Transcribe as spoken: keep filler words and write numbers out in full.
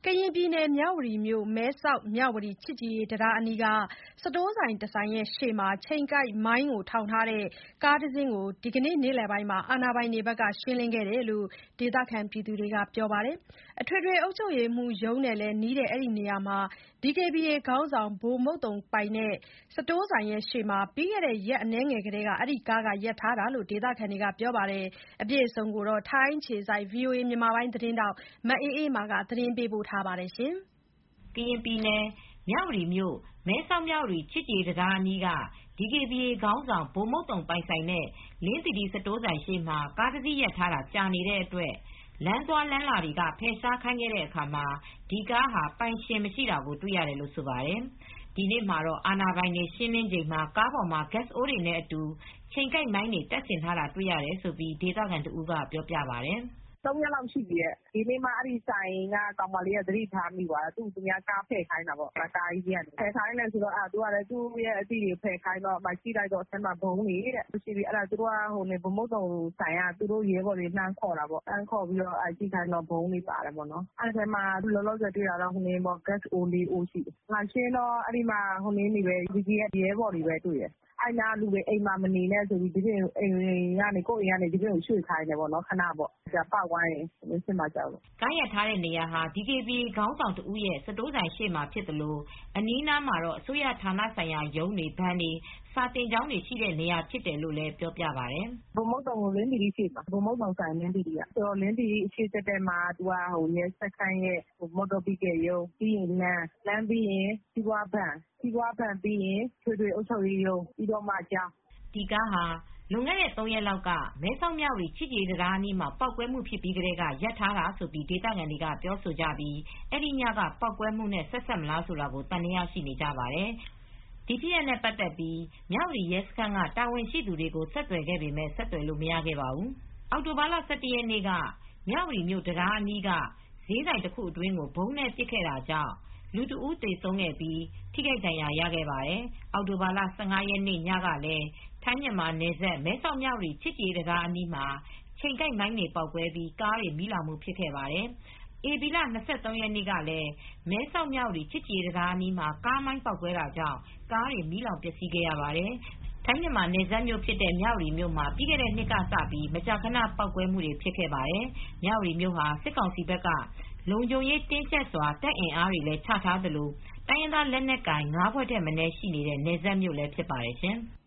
ရင်ပြည်နယ် မြဝတီမြို့ မဲဆောက်-မြဝတီ ချစ်ကြည်ရေးတံတားအနီးက စတိုးဆိုင်တဆိုင်ရှေ့မှာ ချိန်ကိုက်မိုင်းထောင်ထားတဲ့ ကားတစီးကို ဒီနေ့ နေ့လည်ပိုင်းမှာ အာဏာပိုင်တွေက ရှင်းလင်းခဲ့တယ်လို့ ဒေသခံတွေကပြောပါတယ်။ အထွေထွေအုပ်ချုပ်ရေးမှူးရုံးနဲ့လည်းနီးတဲ့ အဲဒီနေရာမှာ ဒီကေဘီအေ ခေါင်းဆောင် ဗိုလ်မုဿုံပိုင်တဲ့ စတိုးဆိုင်ရှေ့မှာ ပြီးခဲ့တဲ့ ရက်အနည်းငယ်ကတည်းက အဲဒီကားရပ်ထားတာလို့ ဒေသခံတွေကပြောပါတယ်။ အပြည့်အစုံကို ထိုင်းအခြေစိုက် ဗွီအိုအေသတင်းထောက် မအေးအေးမာက သတင်းပေးပို့ထားပါတယ်။ ကရင်ပြည်နယ် မြဝတီမြို့ မဲဆောက်-မြဝတီ ချစ်ကြည်ရေးတံတားအနီးက ဒီကေဘီအေခေါင်းဆောင် ဗိုလ်မုဿုံပိုင်ဆိုင်တဲ့ လင်းသီတီစတိုးဆိုင်ရှေ့မှာ ကားတစီးရပ်ထားတာကြာနေတဲ့အတွက် လမ်းသွားလမ်းလာတွေက ဖယ်ရှားခိုင်းခဲ့တဲ့အခါမှာ ဒီကားဟာ ပိုင်ရှင်မရှိတာကို တွေ့ရတယ်လို့ ဆိုပါတယ်။ ဒီနေ့မှာတော့ အာဏာပိုင်တွေ ရှင်းလင်းချိန်မှာ ကားပေါ်မှာ ဂက်စ်အိုးတွေနဲ့အတူ ချိန်ကိုက်မိုင်းတွေ တပ်ဆင်ထားတာတွေ့ရတယ်လို့ ဒေသခံတဦးကပြောပြပါတယ်။ "သုံးရက်လောက်ရှိပြီ။ ဒီနေ့မှ အဲဒီဆိုင်ကကောင်မလေးက သတိထားမိသွားတာ။ သူများကားဖယ်ခိုင်းတာပေါ့။ ကားကြီးထဲကနေ ဖယ်ခိုင်းတယ်ဆိုတော့ သူကလည်း သူ့အသိတွေဖယ်ခိုင်းတော့ ကြည့်လိုက်တော့ အထဲမှာဗုံးတွေတဲ့။ သူတို့က ဗိုလ်မုဿုံဆိုင်က သူတို့ရဲဘော်တွေလှမ်းခေါ်တာပေါ့။ ကြည့်ခိုင်းတော့ ဗုံးတွေပါတယ်ပေါ့နော်။ အဲဒီထဲမှာ လောလောဆယ်တွေ့တာတော့ ဂက်စ်အိုး လေးအိုးရှိတယ်။ လာရှင်းတော့ အဲဒီမှာ ဘီဂျီအက်ဖ် ရဲဘော်တွေပဲတွေ့တယ်။ အဲဒီနားကလူတွေ အိမ်မှာမနေနဲ့ဆိုပြီး ကိုယ့်အိမ်ကနေ ဒီဘက်ကိုရွှေ့ခိုင်းတယ်ပေါ့နော်။ ခဏပေါ့။ ပေါက်ကွားရင် ထင်မှာကြောက်လို့ " ကားရပ်ထားတဲ့နေရာဟာ ဒီကေဘီအေခေါင်းဆောင်တဦးရဲ့ စတိုးဆိုင်ရှေ့မှာဖြစ်သလို အနီးနားမှာတော့ အစိုးရဌာနဆိုင်ရာရုံးတွေ၊ ဘဏ်တွေ၊ စာသင်ကျောင်းတွေရှိတဲ့နေရာဖြစ်တယ်လို့လည်းပြောပြပါတယ်။ "ဗိုလ်မုဿုံလင်းသီရိရှေ့မှာ။ ဗိုလ်မုဿုံဆိုင်လင်းသီရိက။ လင်းသီရိအရှေ့တည့်တည့်မှာ ရဲစခန်းရဲ့မော်တော်ဘီကယ်ရုံး။ ပြီးရင်လမ်း၊ လမ်းပြီးရင် စီးပွားဘဏ်၊ စီးပွားဘဏ်ပြီးရင် အထွေထွေအုပ်ချုပ်ရေးရုံး။ ပြီးတော့မှ ကျောင်း " ဒီကားဟာ လွန်ခဲ့တဲ့ သုံးရက်လောက်က မဲဆောက်-မြဝတီ ချစ်ကြည်ရေးတံတားအနီးမှာ ပေါက်ကွဲမှုဖြစ်ပြီးကတည်းက ရပ်ထားတာလို့ ဒေသခံတွေကပြောဆိုကြပြီး အဲဒီညက ပေါက်ကွဲမှုနဲ့ ဆက်စပ်မလားဆိုတာကို သံသယရှိနေကြပါတယ်။ ဒီဖြစ်ရပ်နဲ့ပတ်သက်ပြီး မြဝတီရဲစခန်းက တာဝန်ရှိသူတွေကို ဆက်သွယ်ခဲ့ပေမယ့် ဆက်သွယ်လို့မရခဲ့ပါဘူး။ အောက်တိုဘာလ ၁၁ ရက်နေ့က မြဝတီမြို့ တံတားအနီးက ဈေးဆိုင်တခုအတွင်းကို ဗုံးနဲ့ပစ်ခဲ့တာကြောင့် လူတဦးသေဆုံးပြီး ထိခိုက်ဒဏ်ရာရခဲ့ပါတယ်။ အောက်တိုဘာလ ၁၅ ရက်နေ့ညကလည်း ထိုင်းမြန်မာနယ်စပ် မဲဆောက်-မြဝတီ ချစ်ကြည်ရေးတံတားအနီးမှာ ချိန်ကိုက်မိုင်းတွေပေါက်ကွဲပြီး ကားတွေမီးလောင်ခဲ့ပါတယ်။ ဧပြီလ ၂၃ ရက်နေ့ကလည်း မဲဆောက်-မြဝတီ ချစ်ကြည်ရေးတံတားအနီးမှာ ကားမိုင်းပေါက်ကွဲတာကြောင့် ကားတွေမီးလောင်ပျက်စီးခဲ့ရပါတယ်။ ထိုင်းမြန်မာနယ်စပ်မြို့ဖြစ်တဲ့ မြဝတီမြို့မှာ ပြီးခဲ့တဲ့နှစ်ကစပြီး မကြာခဏ ပေါက်ကွဲမှုတွေဖြစ်ခဲ့ပါတယ်။ မြဝတီမြို့ဟာ စစ်ကောင်စီဘက်က လုံခြုံရေးတင်းကြပ်စွာ တပ်အင်အားတွေချထားသလို တိုင်းရင်းသားလက်နက်ကိုင် ငါးဖွဲ့ထက်မနည်းရှိနေတဲ့ နယ်စပ်မြို့လည်းဖြစ်ပါတယ်ရှင်။